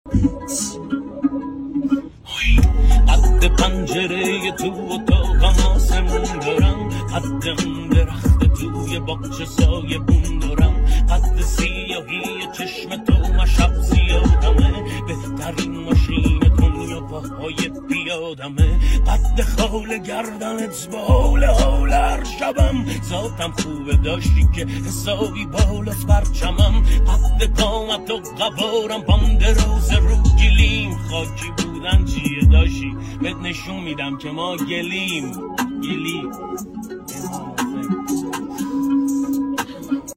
قد پنجره تو اتاقم آسمون دارم، قد اون درخت توی باغچه سایه بون دارم، قد سیاهی چشم تو من شب زیادمه، بهترین ماشین دنیا پاهای پیادمه، قد خال گردنت با حول هر شبم، ذاتم خوبه داشتی که حسابی بالاست پرچمم، قد قامت و قوارم پام دراز رو گلیم، خاکی بودن چیه داشتی بهت نشون میدم که ما گلیم.